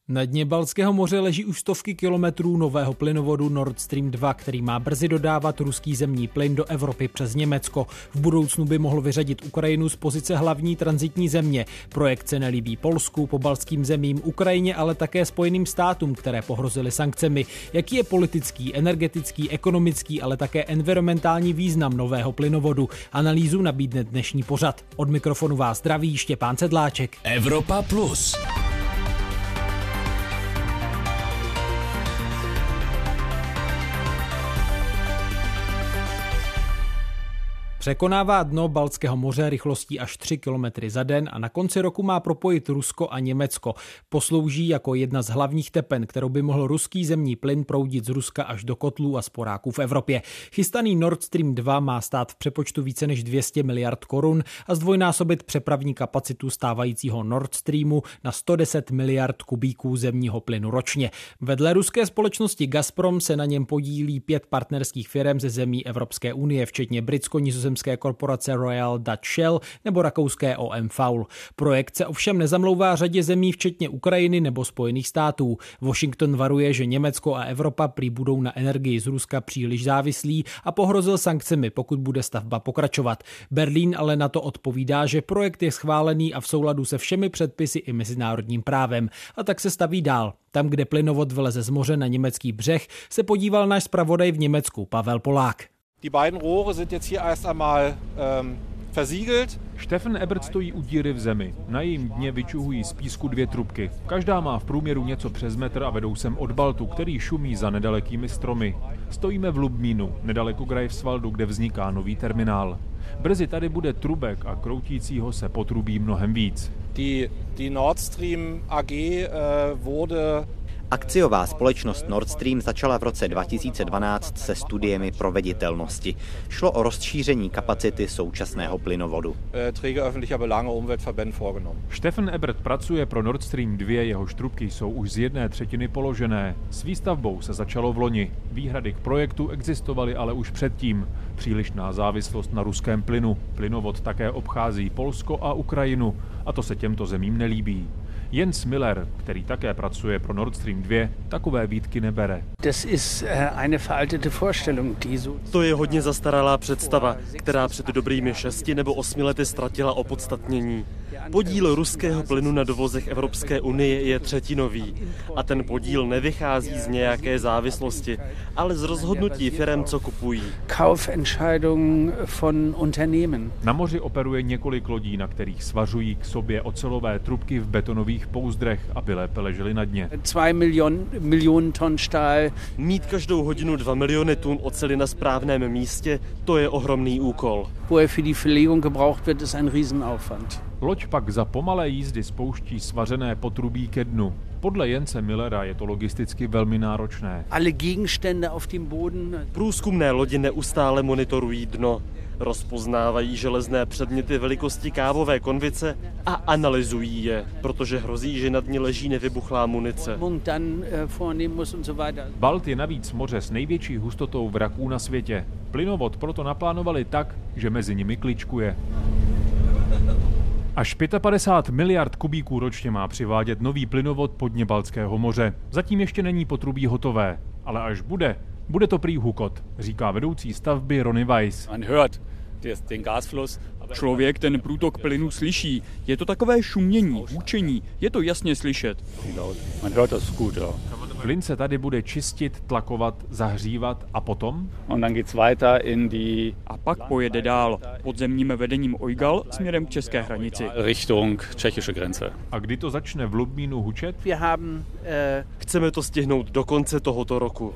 Na dně Baltského moře leží už stovky kilometrů nového plynovodu Nord Stream 2, který má brzy dodávat ruský zemní plyn do Evropy přes Německo. V budoucnu by mohl vyřadit Ukrajinu z pozice hlavní tranzitní země. Projekt se nelíbí Polsku, pobaltským zemím, Ukrajině, ale také Spojeným státům, které pohrozily sankcemi. Jaký je politický, energetický, ekonomický, ale také environmentální význam nového plynovodu? Analýzu nabídne dnešní pořad. Od mikrofonu vás zdraví Štěpán Sedláček. Evropa Plus. Překonává dno Baltského moře rychlostí až 3 km za den a na konci roku má propojit Rusko a Německo. Poslouží jako jedna z hlavních tepen, kterou by mohl ruský zemní plyn proudit z Ruska až do kotlů a sporáků v Evropě. Chystaný Nord Stream 2 má stát v přepočtu více než 200 miliard korun a zdvojnásobit přepravní kapacitu stávajícího Nord Streamu na 110 miliard kubíků zemního plynu ročně. Vedle ruské společnosti Gazprom se na něm podílí 5 partnerských firem ze zemí Evropské unie, včetně britsko-nizozemské korporace Royal Dutch Shell nebo rakouské OM Faul. Projekt se ovšem nezamlouvá řadě zemí, včetně Ukrajiny nebo Spojených států. Washington varuje, že Německo a Evropa prý budou na energii z Ruska příliš závislí a pohrozil sankcemi, pokud bude stavba pokračovat. Berlín ale na to odpovídá, že projekt je schválený a v souladu se všemi předpisy i mezinárodním právem. A tak se staví dál. Tam, kde plynovod vleze z moře na německý břeh, se podíval náš zpravodaj v Německu Pavel Polák. Die beiden Rohre sind jetzt hier erst einmal versiegelt. Steffen Ebert stojí u díry v zemi. Na jejím dně vyčuhují z písku 2 trubky. Každá má v průměru něco přes metr a vedou sem od Baltu, který šumí za nedalekými stromy. Stojíme v Lubmínu, nedaleko Greifswaldu, kde vzniká nový terminál. Brzy tady bude trubek a kroutícího se potrubí mnohem víc. Die Nord Stream AG wurde Akciová společnost Nord Stream začala v roce 2012 se studiemi proveditelnosti. Šlo o rozšíření kapacity současného plynovodu. Steffen Ebert pracuje pro Nord Stream 2, jehož trubky jsou už z 1/3 položené. S výstavbou se začalo v loni. Výhrady k projektu existovaly ale už předtím. Přílišná závislost na ruském plynu. Plynovod také obchází Polsko a Ukrajinu. A to se těmto zemím nelíbí. Jens Miller, který také pracuje pro Nord Stream 2, takové výtky nebere. To je hodně zastaralá představa, která před dobrými 6 nebo 8 lety ztratila opodstatnění. Podíl ruského plynu na dovozech Evropské unie je třetinový a ten podíl nevychází z nějaké závislosti, ale z rozhodnutí firem, co kupují. Na moři operuje několik lodí, na kterých svařují k sobě ocelové trubky v betonových pouzdrech, aby lépe ležely na dně. 2 miliony tun Stahl. Mít každou hodinu 2 miliony tun oceli na správném místě, to je ohromný úkol. Loď pak za pomalé jízdy spouští svařené potrubí ke dnu. Podle Jense Millera je to logisticky velmi náročné. Průzkumné lodi neustále monitorují dno. Rozpoznávají železné předměty velikosti kávové konvice a analyzují je, protože hrozí, že nad ní leží nevybuchlá munice. Balt je navíc moře s největší hustotou vraků na světě. Plynovod proto naplánovali tak, že mezi nimi kličkuje. Až 55 miliard kubíků ročně má přivádět nový plynovod pod dně Baltského moře. Zatím ještě není potrubí hotové, ale až bude to prý hukot, říká vedoucí stavby Ronny Weiss. Člověk ten průtok plynu slyší. Je to takové šumění, hučení. Je to jasně slyšet. Plyn se tady bude čistit, tlakovat, zahřívat a potom? A pak pojede dál podzemním vedením Eugal směrem k české hranici. A kdy to začne v Lubmínu hučet? Chceme to stihnout do konce tohoto roku.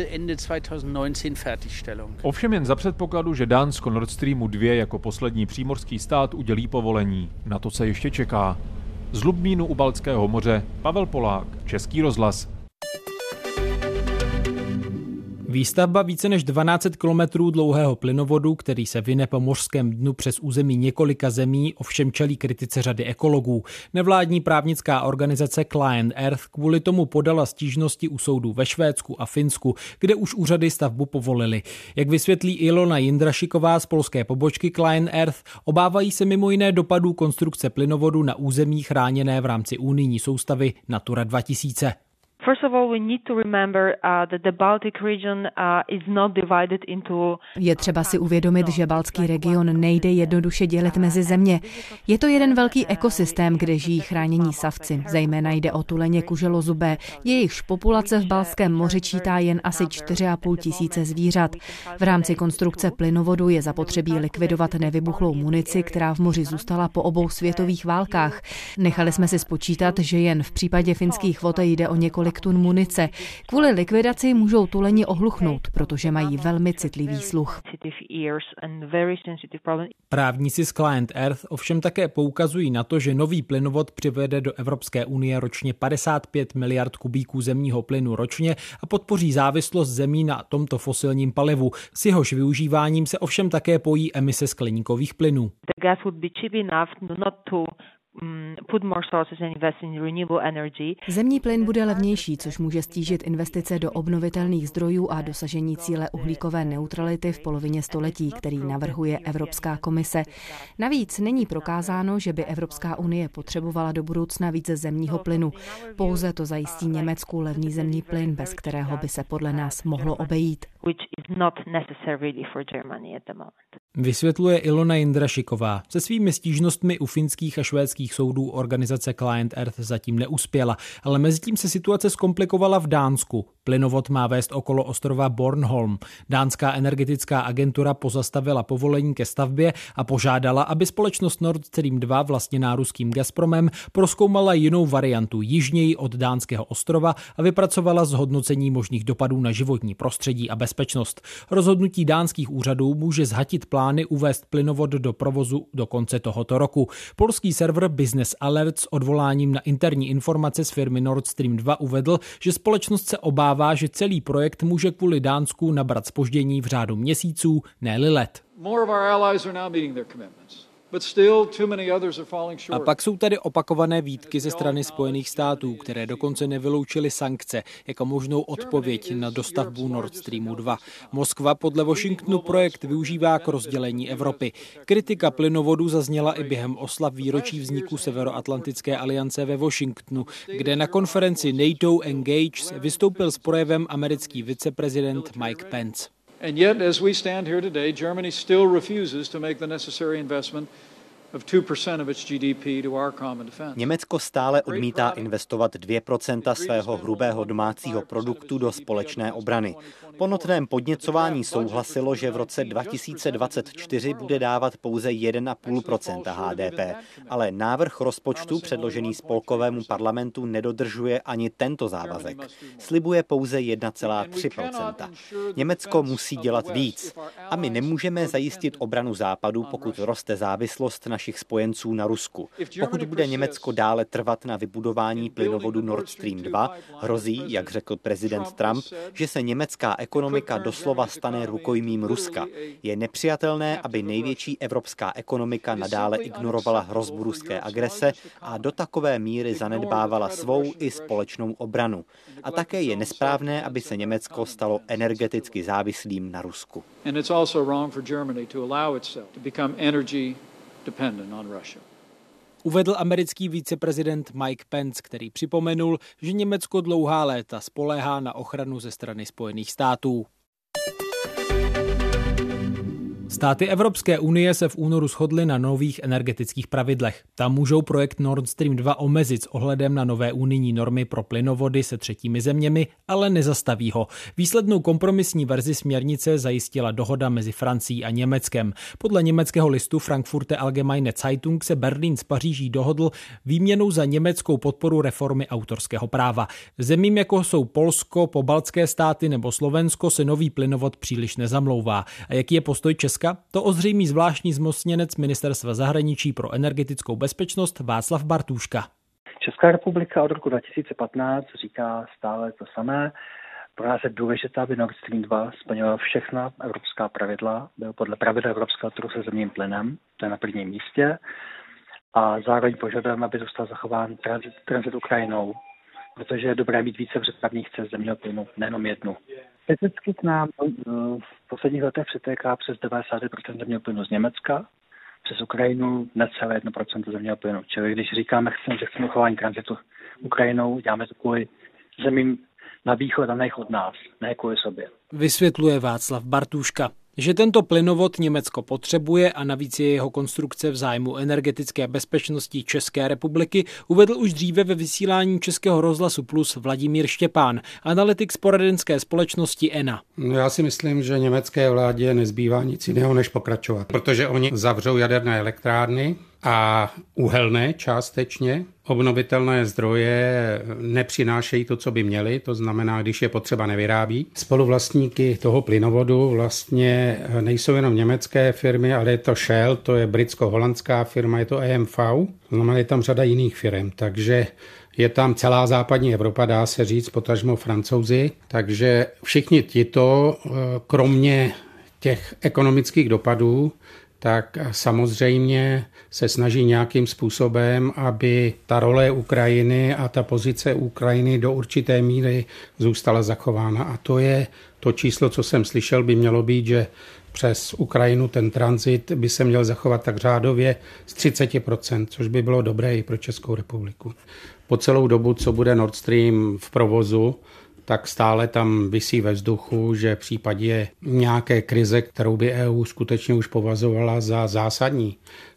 Ovšem jen za předpokladu, že Dánsko Nord Streamu 2 jako poslední přímořský stát udělí povolení. Na to se ještě čeká. Z Lubmínu u Baltského moře Pavel Polák, Český rozhlas. Výstavba více než 1200 kilometrů dlouhého plynovodu, který se vyne po mořském dnu přes území několika zemí, ovšem čelí kritice řady ekologů. Nevládní právnická organizace Client Earth kvůli tomu podala stížnosti u soudů ve Švédsku a Finsku, kde už úřady stavbu povolily. Jak vysvětlí Ilona Jindrašiková z polské pobočky Client Earth, obávají se mimo jiné dopadů konstrukce plynovodu na území chráněné v rámci unijní soustavy Natura 2000. First of all, we need to remember that the Baltic region is not divided into. Je třeba si uvědomit, že baltský region nejde jednoduše dělit mezi země. Je to jeden velký ekosystém, kde žijí chránění savci. Zejména jde o tuleně kuželozubé. Jejichž populace v Baltském moři čítá jen asi 4,5 tisíce zvířat. V rámci konstrukce plynovodu je zapotřebí likvidovat nevybuchlou munici, která v moři zůstala po obou světových válkách. Nechali jsme si spočítat, že jen v případě finských vod jde o několik tun munice. Kvůli likvidaci můžou tuleni ohluchnout, protože mají velmi citlivý sluch. Právníci z Client Earth ovšem také poukazují na to, že nový plynovod přivede do Evropské unie ročně 55 miliard kubíků zemního plynu ročně a podpoří závislost zemí na tomto fosilním palivu. S jehož využíváním se ovšem také pojí emise skleníkových plynů. Zemní plyn bude levnější, což může stížit investice do obnovitelných zdrojů a dosažení cíle uhlíkové neutrality v polovině století, který navrhuje Evropská komise. Navíc není prokázáno, že by Evropská unie potřebovala do budoucna více zemního plynu. Pouze to zajistí Německu levný zemní plyn, bez kterého by se podle nás mohlo obejít. Vysvětluje Ilona Jindrašiková. Se svými stížnostmi u finských a švédských soudů organizace Client Earth zatím neuspěla, ale mezitím se situace zkomplikovala v Dánsku. Plynovod má vést okolo ostrova Bornholm. Dánská energetická agentura pozastavila povolení ke stavbě a požádala, aby společnost Nord Stream 2 vlastněná ruským Gazpromem prozkoumala jinou variantu jižněji od dánského ostrova a vypracovala zhodnocení možných dopadů na životní prostředí a bezpečnost. Rozhodnutí dánských úřadů může zhatit plány uvést plynovod do provozu do konce tohoto roku. Polský server Business Alert s odvoláním na interní informace z firmy Nord Stream 2 uvedl, že společnost se obává, že celý projekt může kvůli Dánsku nabrat zpoždění v řádu měsíců, ne-li let. A pak jsou tady opakované výtky ze strany Spojených států, které dokonce nevyloučily sankce jako možnou odpověď na dostavbu Nord Streamu 2. Moskva podle Washingtonu projekt využívá k rozdělení Evropy. Kritika plynovodu zazněla i během oslav výročí vzniku Severoatlantické aliance ve Washingtonu, kde na konferenci NATO Engage vystoupil s projevem americký viceprezident Mike Pence. And yet, as we stand here today, Germany still refuses to make the necessary investment of 2% of its GDP to our common defense. Německo stále odmítá investovat 2% svého hrubého domácího produktu do společné obrany. Po notném podněcování souhlasilo, že v roce 2024 bude dávat pouze 1,5% HDP, ale návrh rozpočtu předložený spolkovému parlamentu nedodržuje ani tento závazek. Slibuje pouze 1,3%. Německo musí dělat víc a my nemůžeme zajistit obranu Západu, pokud roste závislost našich spojenců na Rusku. Pokud bude Německo dále trvat na vybudování plynovodu Nord Stream 2, hrozí, jak řekl prezident Trump, že se německá ekonomika doslova stane rukojmím Ruska. Je nepřijatelné, aby největší evropská ekonomika nadále ignorovala hrozbu ruské agrese a do takové míry zanedbávala svou i společnou obranu. A také je nesprávné, aby se Německo stalo energeticky závislým na Rusku. Uvedl americký viceprezident Mike Pence, který připomenul, že Německo dlouhá léta spoléhá na ochranu ze strany Spojených států. Státy Evropské unie se v únoru shodly na nových energetických pravidlech. Tam můžou projekt Nord Stream 2 omezit s ohledem na nové unijní normy pro plynovody se třetími zeměmi, ale nezastaví ho. Výslednou kompromisní verzi směrnice zajistila dohoda mezi Francií a Německem. Podle německého listu Frankfurter Allgemeine Zeitung se Berlín s Paříží dohodl výměnou za německou podporu reformy autorského práva. Zemím, jako jsou Polsko, pobaltské státy nebo Slovensko, se nový plynovod příliš nezamlouvá. A jaký je postoj Česka? To ozřejmí zvláštní zmocněnec Ministerstva zahraničí pro energetickou bezpečnost Václav Bartůška. Česká republika od roku 2015 říká stále to samé. Pro nás je důležité, aby Nord Stream 2 splňoval všechna evropská pravidla, byl podle pravidel evropského trhu se zemním plynem, to je na prvním místě. A zároveň požadujeme, aby zůstal zachován tranzit Ukrajinou, protože je dobré mít více přepravních cest zemního plynu, nejenom jednu. Fyzicky k nám v posledních letech přitéká přes 90% zemního plynu z Německa, přes Ukrajinu necelé 1% zemního plynu. Čili když říkáme, že chceme chování tranzitu Ukrajinou, děláme to kvůli zemím na východ a ne od nás, ne kvůli sobě. Vysvětluje Václav Bartůška. Že tento plynovod Německo potřebuje a navíc je jeho konstrukce v zájmu energetické bezpečnosti České republiky, uvedl už dříve ve vysílání Českého rozhlasu Plus Vladimír Štěpán, analytik z poradenské společnosti ENA. Já si myslím, že německé vládě nezbývá nic jiného, než pokračovat, protože oni zavřou jaderné elektrárny a uhelné částečně. Obnovitelné zdroje nepřinášejí to, co by měly, to znamená, když je potřeba, nevyrábí. Spoluvlastníky toho plynovodu vlastně nejsou jenom německé firmy, ale je to Shell, to je britsko-holandská firma, je to EMV, to znamená, je tam řada jiných firm, takže je tam celá západní Evropa, dá se říct, potažmo Francouzi, takže všichni tito, kromě těch ekonomických dopadů, tak samozřejmě se snaží nějakým způsobem, aby ta role Ukrajiny a ta pozice Ukrajiny do určité míry zůstala zachována. A to je to číslo, co jsem slyšel, by mělo být, že přes Ukrajinu ten tranzit by se měl zachovat tak řádově z 30%, což by bylo dobré i pro Českou republiku. Po celou dobu, co bude Nord Stream v provozu, tak stále tam visí ve vzduchu, že v případě nějaké krize, kterou by EU skutečně už považovala za zásadní,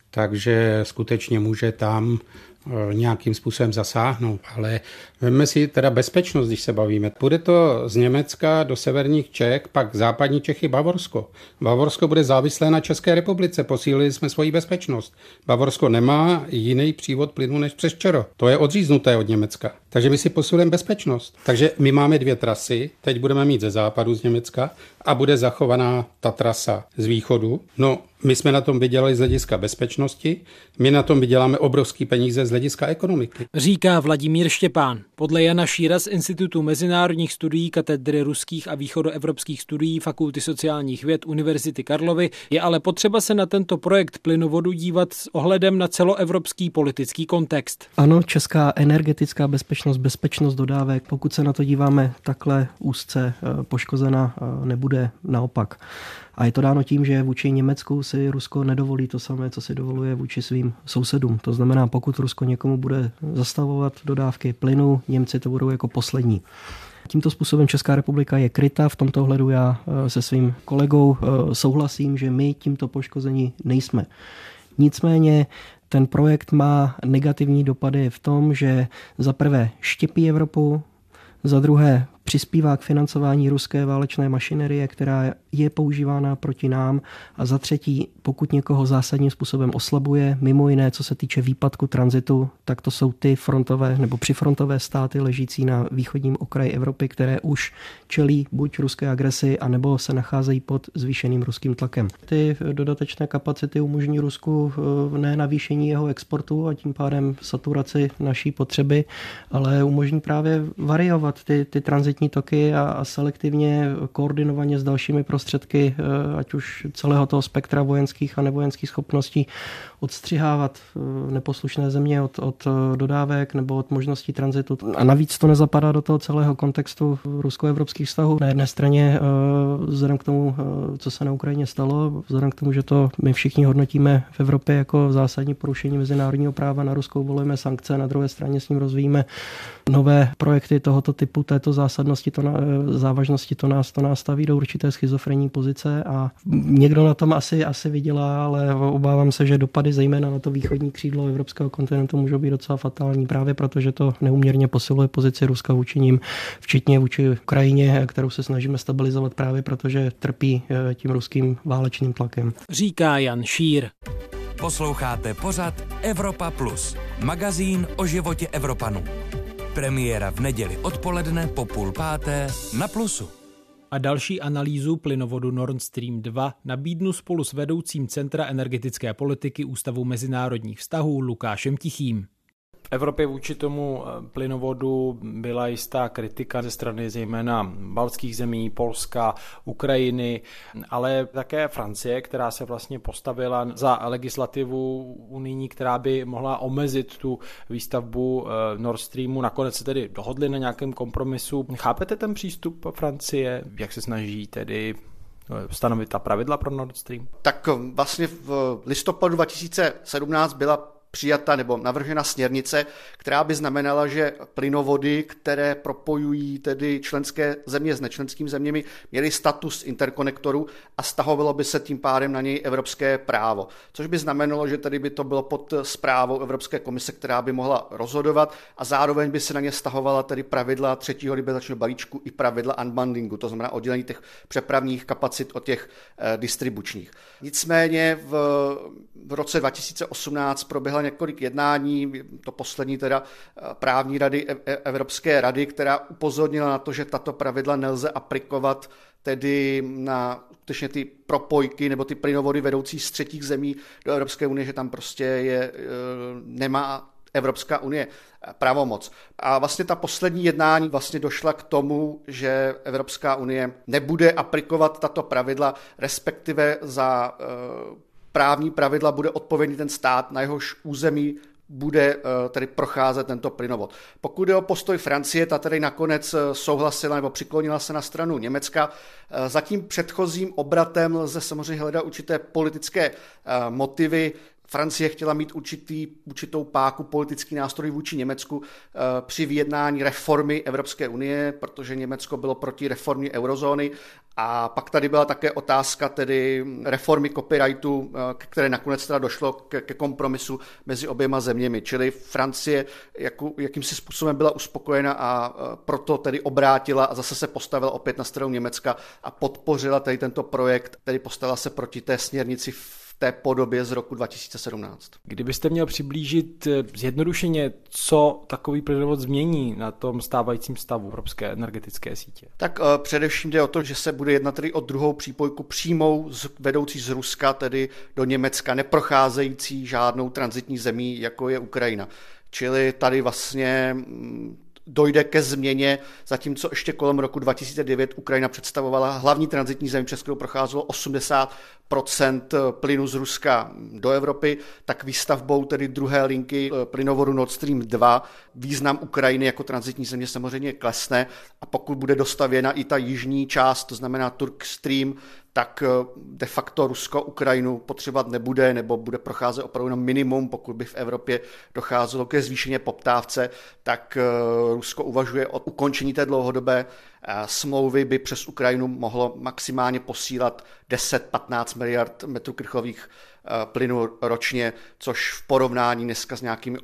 takže skutečně může tam nějakým způsobem zasáhnout. Ale veme si teda bezpečnost, když se bavíme. Bude to z Německa do severních Čech, pak západní Čechy, Bavorsko. Bavorsko bude závislé na České republice, posílili jsme svoji bezpečnost. Bavorsko nemá jiný přívod plynu než přes Čero. To je odříznuté od Německa. Takže my si posilujeme bezpečnost. Takže my máme 2 trasy, teď budeme mít ze západu z Německa a bude zachovaná ta trasa z východu. No, my jsme na tom vydělali z hlediska bezpečnosti, my na tom vyděláme obrovský peníze z hlediska ekonomiky. Říká Vladimír Štěpán. Podle Jana Šíra z Institutu mezinárodních studií katedry ruských a východoevropských studií Fakulty sociálních věd Univerzity Karlovy je ale potřeba se na tento projekt plynovodu dívat s ohledem na celoevropský politický kontext. Ano, česká energetická bezpečnost dodávek, pokud se na to díváme takhle úzce, poškozena nebude, naopak. A je to dáno tím, že vůči Německu si Rusko nedovolí to samé, co si dovoluje vůči svým sousedům. To znamená, pokud Rusko někomu bude zastavovat dodávky plynu, Němci to budou jako poslední. Tímto způsobem Česká republika je kryta. V tomto ohledu já se svým kolegou souhlasím, že my tímto poškození nejsme. Nicméně ten projekt má negativní dopady v tom, že za prvé štěpí Evropu, za druhé přispívá k financování ruské válečné mašinerie, která je používána proti nám, a za třetí, pokud někoho zásadním způsobem oslabuje, mimo jiné, co se týče výpadku tranzitu, tak to jsou ty frontové nebo přifrontové státy ležící na východním okraji Evropy, které už čelí buď ruské agresi, anebo se nacházejí pod zvýšeným ruským tlakem. Ty dodatečné kapacity umožní Rusku ne navýšení jeho exportu a tím pádem saturaci naší potřeby, ale umožní právě variovat ty tranzitní toky a selektivně, koordinovaně s dalšími prostředky, ať už celého toho spektra vojenských a nevojenských schopností, odstřihávat neposlušné země od dodávek nebo od možností tranzitu. A navíc to nezapadá do toho celého kontextu rusko-evropských vztahů. Na jedné straně vzhledem k tomu, co se na Ukrajině stalo, vzhledem k tomu, že to my všichni hodnotíme v Evropě jako zásadní porušení mezinárodního práva, na Rusko uvolujeme sankce, na druhé straně s ním rozvíjíme nové projekty tohoto typu, této závažnosti, to nás staví do určité schizofrenní pozice a někdo na tom asi vydělá, ale obávám se, že dopady zejména na to východní křídlo evropského kontinentu můžou být docela fatální, právě protože to neúměrně posiluje pozici Ruska vůči nim, včetně vůči Ukrajině, kterou se snažíme stabilizovat právě protože trpí tím ruským válečným tlakem. Říká Jan Šír. Posloucháte pořad Evropa Plus, magazín o životě Evropanů. Premiéra v neděli odpoledne po 4:30 na Plusu. A další analýzu plynovodu Nord Stream 2 nabídnu spolu s vedoucím Centra energetické politiky Ústavu mezinárodních vztahů Lukášem Tichým. Evropě vůči tomu plynovodu byla jistá kritika ze strany zejména baltských zemí, Polska, Ukrajiny, ale také Francie, která se vlastně postavila za legislativu unijní, která by mohla omezit tu výstavbu Nord Streamu. Nakonec se tedy dohodli na nějakém kompromisu. Chápete ten přístup Francie? Jak se snaží tedy stanovit ta pravidla pro Nord Stream? Tak vlastně v listopadu 2017 byla přijata nebo navržena směrnice, která by znamenala, že plynovody, které propojují tedy členské země s nečlenskými zeměmi, měly status interkonektoru a stahovalo by se tím pádem na něj evropské právo. Což by znamenalo, že tedy by to bylo pod správou Evropské komise, která by mohla rozhodovat a zároveň by se na ně stahovala tedy pravidla třetího liberalizačního balíčku i pravidla unbundlingu, to znamená oddělení těch přepravních kapacit od těch distribučních. Nicméně v roce 2018 proběhla několik jednání, to poslední teda právní rady Evropské rady, která upozornila na to, že tato pravidla nelze aplikovat tedy na skutečně ty propojky nebo ty plynovody vedoucí z třetích zemí do Evropské unie, že tam prostě nemá Evropská unie pravomoc. A vlastně ta poslední jednání vlastně došla k tomu, že Evropská unie nebude aplikovat tato pravidla, respektive za právní pravidla bude odpovědný ten stát, na jehož území bude tedy procházet tento plynovod. Pokud je o postoj Francie, ta tedy nakonec souhlasila nebo přiklonila se na stranu Německa. Za tím předchozím obratem lze samozřejmě hledat určité politické motivy. Francie chtěla mít určitou páku politický nástroj vůči Německu při vyjednání reformy Evropské unie, protože Německo bylo proti reformě eurozóny. A pak tady byla také otázka tedy reformy copyrightu, které nakonec teda došlo ke kompromisu mezi oběma zeměmi. Čili Francie jakýmsi způsobem byla uspokojena a proto tedy obrátila a zase se postavila opět na stranu Německa a podpořila tady tento projekt, tedy postavila se proti té směrnici v té podobě z roku 2017. Kdybyste měl přiblížit zjednodušeně, co takový plynovod změní na tom stávajícím stavu evropské energetické sítě? Tak především jde o to, že se bude jednat tedy o druhou přípojku přímou vedoucí z Ruska, tedy do Německa, neprocházející žádnou tranzitní zemí, jako je Ukrajina. Čili tady vlastně dojde ke změně, zatímco ještě kolem roku 2009 Ukrajina představovala hlavní tranzitní zemi, přes kterou procházelo 80% plynu z Ruska do Evropy, tak výstavbou tedy druhé linky plynovodu Nord Stream 2 význam Ukrajiny jako tranzitní země samozřejmě klesne a pokud bude dostavěna i ta jižní část, to znamená Turk Stream, tak de facto Rusko Ukrajinu potřebovat nebude nebo bude procházet opravdu na minimum, pokud by v Evropě docházelo ke zvýšené poptávce, tak Rusko uvažuje o ukončení té dlouhodobé smlouvy, by přes Ukrajinu mohlo maximálně posílat 10-15 miliard metrů krychlových plynu ročně, což v porovnání dneska s nějakými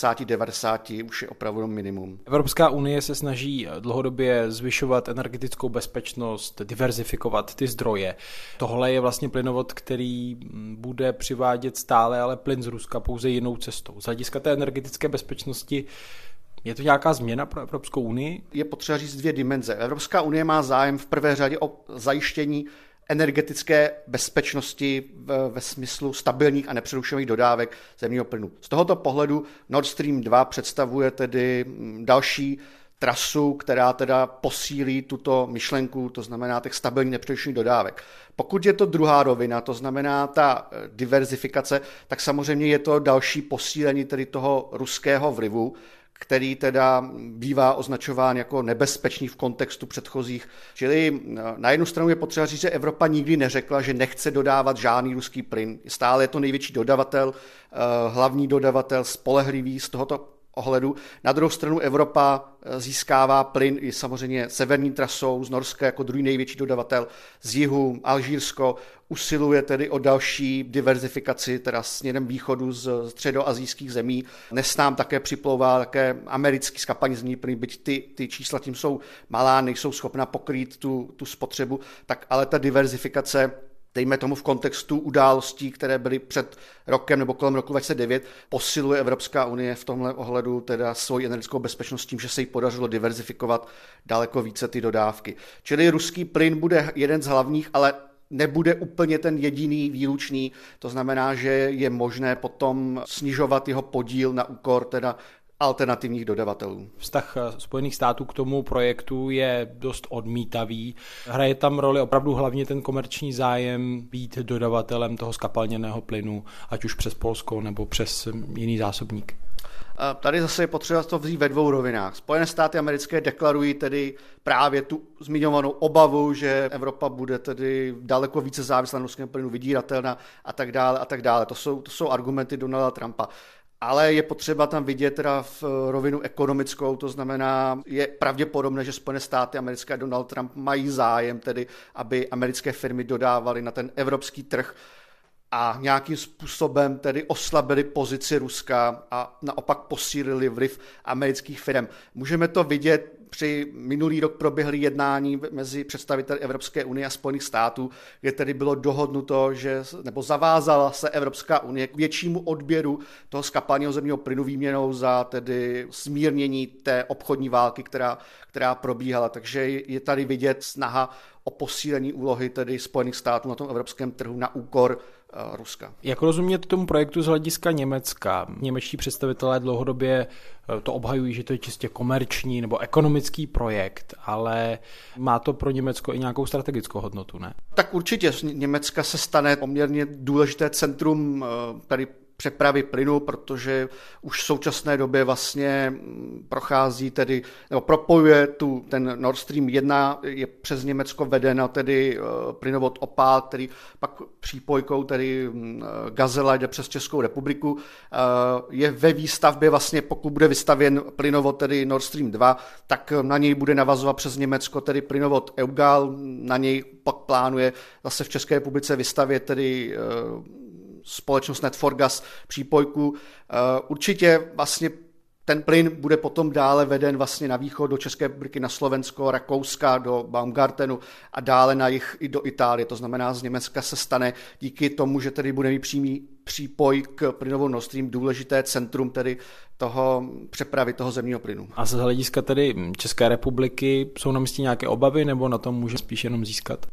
80-90 už je opravdu minimum. Evropská unie se snaží dlouhodobě zvyšovat energetickou bezpečnost, diverzifikovat ty zdroje. Tohle je vlastně plynovod, který bude přivádět stále ale plyn z Ruska pouze jinou cestou. Z hlediska té energetické bezpečnosti je to nějaká změna pro Evropskou unii? Je potřeba říct dvě dimenze. Evropská unie má zájem v prvé řadě o zajištění energetické bezpečnosti ve smyslu stabilních a nepřerušených dodávek zemního plynu. Z tohoto pohledu Nord Stream 2 představuje tedy další trasu, která teda posílí tuto myšlenku, to znamená těch stabilních nepřerušených dodávek. Pokud je to druhá rovina, to znamená ta diverzifikace, tak samozřejmě je to další posílení tedy toho ruského vlivu, který teda bývá označován jako nebezpečný v kontextu předchozích. Čili na jednu stranu je potřeba říct, že Evropa nikdy neřekla, že nechce dodávat žádný ruský plyn. Stále je to největší dodavatel, hlavní dodavatel, spolehlivý z tohoto ohledu. Na druhou stranu Evropa získává plyn i samozřejmě severní trasou z Norska jako druhý největší dodavatel, z jihu Alžírsko usiluje tedy o další diverzifikaci, teda směrem východu z středoasijských zemí. Dnes nám také připlouvá také americký skapalněný plyn, byť ty čísla tím jsou malá, nejsou schopna pokrýt tu spotřebu, tak ale ta diverzifikace, dejme tomu v kontextu událostí, které byly před rokem nebo kolem roku 2009, posiluje Evropská unie v tomhle ohledu teda svoji energetickou bezpečnost tím, že se jí podařilo diverzifikovat daleko více ty dodávky. Čili ruský plyn bude jeden z hlavních, ale nebude úplně ten jediný výlučný, to znamená, že je možné potom snižovat jeho podíl na úkor teda alternativních dodavatelů. Vztah Spojených států k tomu projektu je dost odmítavý. Hraje tam roli opravdu hlavně ten komerční zájem být dodavatelem toho zkapalněného plynu, ať už přes Polsko nebo přes jiný zásobník. Tady zase je potřeba to vzít ve dvou rovinách. Spojené státy americké deklarují tedy právě tu zmiňovanou obavu, že Evropa bude tedy daleko více závislá na ruském plynu, vydíratelná a tak dále a tak dále. To jsou argumenty Donalda Trumpa. Ale je potřeba tam vidět teda v rovinu ekonomickou, to znamená, je pravděpodobné, že Spojené státy americké a Donald Trump mají zájem tedy, aby americké firmy dodávaly na ten evropský trh a nějakým způsobem tedy oslabili pozici Ruska a naopak posílili vliv amerických firm. Můžeme to vidět, při minulý rok proběhly jednání mezi představiteli Evropské unie a Spojených států, kde tedy bylo dohodnuto, nebo zavázala se Evropská unie k většímu odběru toho zkapalného zemního plynu výměnou za tedy smírnění té obchodní války, která probíhala. Takže je tady vidět snaha o posílení úlohy tedy Spojených států na tom evropském trhu na úkor Ruska. Jak rozumět tomu projektu z hlediska Německa? Němečtí představitelé dlouhodobě to obhajují, že to je čistě komerční nebo ekonomický projekt, ale má to pro Německo i nějakou strategickou hodnotu, ne? Tak určitě z Německa se stane poměrně důležité centrum tady přepravy plynu, protože už v současné době vlastně prochází tedy, nebo propojuje ten Nord Stream 1, je přes Německo vedena tedy plynovod Opal, který pak přípojkou tedy Gazela jde přes Českou republiku. Je ve výstavbě vlastně, pokud bude vystavěn plynovod tedy Nord Stream 2, tak na něj bude navazovat přes Německo tedy plynovod EUGAL, na něj pak plánuje zase v České republice vystavět tedy společnost Net4Gas přípojku. Určitě vlastně ten plyn bude potom dále veden vlastně na východ do České republiky, na Slovensko, Rakouska, do Baumgartenu a dále na jih i do Itálie. To znamená, z Německa se stane díky tomu, že tedy bude mít přímý přípoj k plynovodu Nord Stream důležité centrum tedy toho přepravy toho zemního plynu. A z hlediska tedy České republiky jsou na místě nějaké obavy, nebo na tom může spíš jenom získat?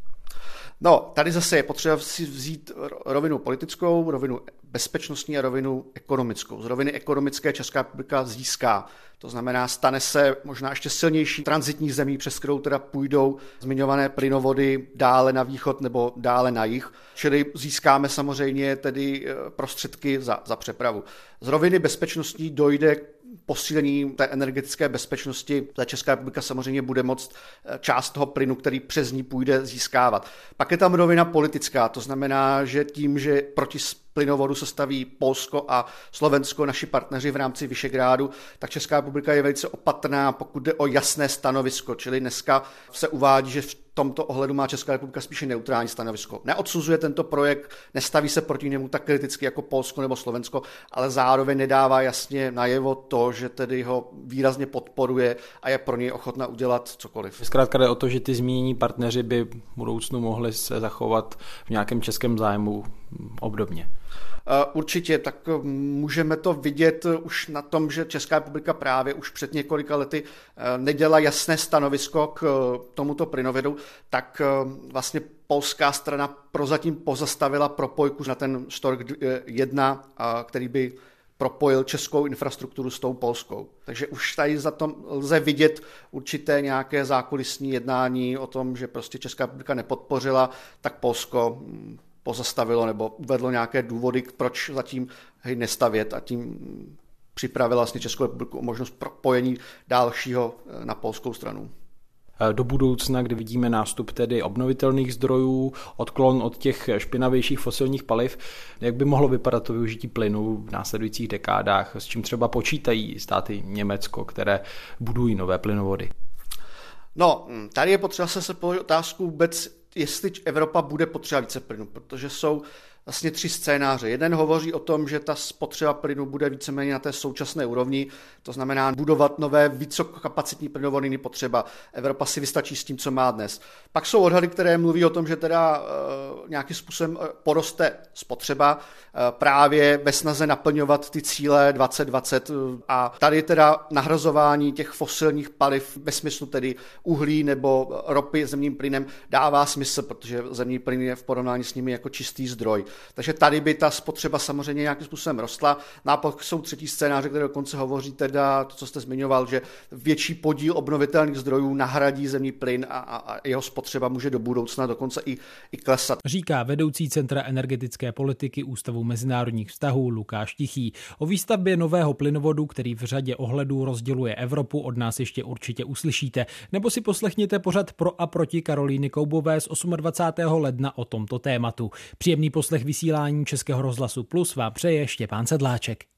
No, tady zase je potřeba si vzít rovinu politickou, rovinu bezpečnostní a rovinu ekonomickou. Z roviny ekonomické Česká republika získá. To znamená, stane se možná ještě silnější tranzitní zemí, přes kterou teda půjdou zmiňované plynovody dále na východ nebo dále na jih. Čili získáme samozřejmě tedy prostředky za přepravu. Z roviny bezpečnostní dojde posílení té energetické bezpečnosti. Ta Česká republika samozřejmě bude moct část toho plynu, který přes ní půjde, získávat. Pak je tam rovina politická, to znamená, že tím, že proti plynovodu se staví Polsko a Slovensko, naši partneři v rámci Visegrádu, tak Česká republika je velice opatrná, pokud jde o jasné stanovisko. Čili dneska se uvádí, že v tomto ohledu má Česká republika spíše neutrální stanovisko. Neodsuzuje tento projekt, nestaví se proti němu tak kriticky jako Polsko nebo Slovensko, ale zároveň nedává jasně najevo to, že tedy ho výrazně podporuje a je pro něj ochotna udělat cokoliv. Zkrátka jde o to, že ty zmínění partneři by v budoucnu mohli se zachovat v nějakém českém zájmu obdobně. Určitě, tak můžeme to vidět už na tom, že Česká republika právě už před několika lety nedělala jasné stanovisko k tomuto plynovodu, tak vlastně polská strana prozatím pozastavila propojku na ten Stork 1, který by propojil českou infrastrukturu s tou polskou. Takže už tady za to lze vidět určité nějaké zákulisní jednání o tom, že prostě Česká republika nepodpořila, tak Polsko pozastavilo nebo uvedlo nějaké důvody, proč zatím nestavět, a tím připravila vlastně Českou republiku o možnost propojení dalšího na polskou stranu. Do budoucna, kdy vidíme nástup tedy obnovitelných zdrojů, odklon od těch špinavějších fosilních paliv, jak by mohlo vypadat to využití plynu v následujících dekádách, s čím třeba počítají státy Německo, které budují nové plynovody? No, tady je potřeba se položit otázku vůbec, jestli Evropa bude potřebovat více plynu, protože jsou vlastně 3 scénáře. Jeden hovoří o tom, že ta spotřeba plynu bude víceméně na té současné úrovni, to znamená budovat nové vysokokapacitní plynovody není potřeba. Evropa si vystačí s tím, co má dnes. Pak jsou odhady, které mluví o tom, že teda nějakým způsobem poroste spotřeba právě ve snaze naplňovat ty cíle 2020 a tady teda nahrazování těch fosilních paliv ve smyslu tedy uhlí nebo ropy zemním plynem dává smysl, protože zemní plyn je v porovnání s nimi jako čistý zdroj. Takže tady by ta spotřeba samozřejmě nějakým způsobem rostla. No a pak jsou třetí scénáře, které dokonce hovoří teda to, co jste zmiňoval, že větší podíl obnovitelných zdrojů nahradí zemní plyn a jeho spotřeba může do budoucna dokonce i klesat. Říká vedoucí Centra energetické politiky Ústavu mezinárodních vztahů Lukáš Tichý. O výstavbě nového plynovodu, který v řadě ohledů rozděluje Evropu, od nás ještě určitě uslyšíte. Nebo si poslechněte pořad Pro a proti Karolíny Koubové z 28. ledna o tomto tématu. Příjemný poslech vysílání Českého rozhlasu Plus vám přeje Štěpán Sedláček.